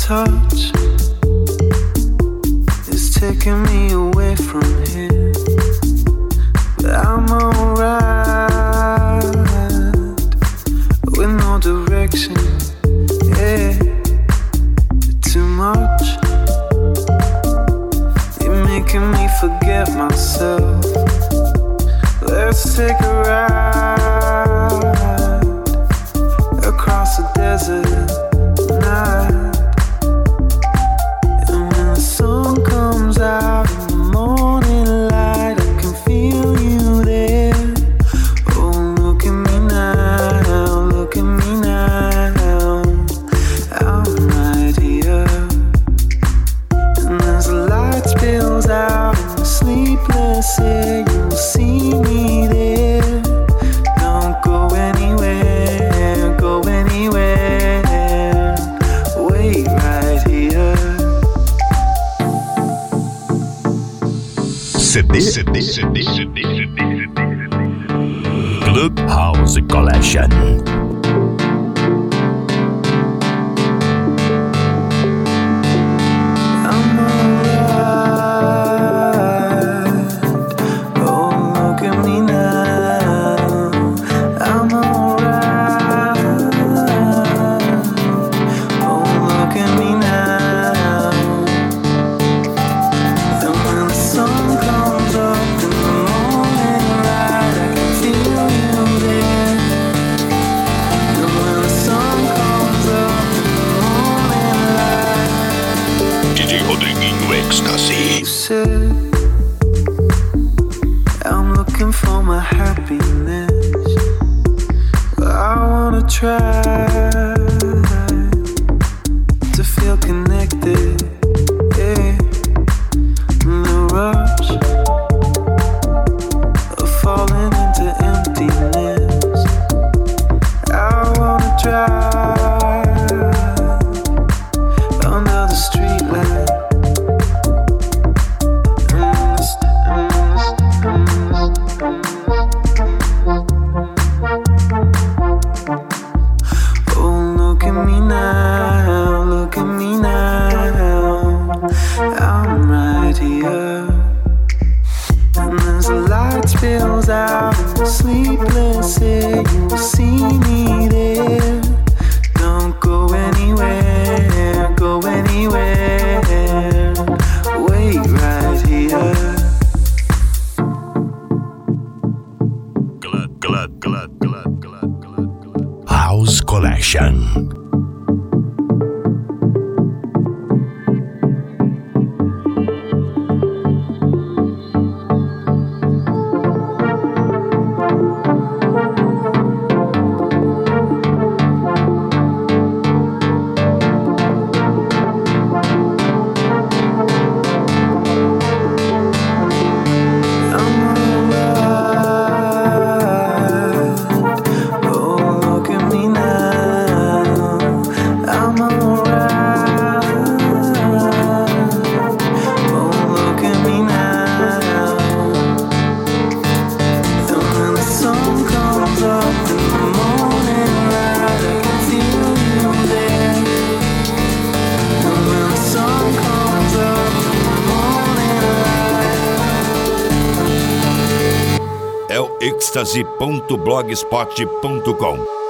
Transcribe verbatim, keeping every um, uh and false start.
touch is taking me away from here, but I'm alright with no direction. Yeah, too much. You're making me forget myself. Let's take a ride across the desert night. And when the sun comes out in the morning light, I can feel you there. Oh, look at me now, look at me now. I'm right here. And as the light spills out in the sleepless air, you'll see me there. Don't go anywhere, go anywhere. Wait right here. C D, C D, C D, C D, C D, Clubhouse Collection. I'm looking for my happiness. I wanna try to feel connected. Yeah, in the rush of falling into emptiness. I wanna drive under the streetlight. Spills out in the sleepless air, you'll see me there. Don't go anywhere, go anywhere. Wait right here. Club, club, club, club, club, club, club. House Collection. ecstasy ponto blogspot ponto com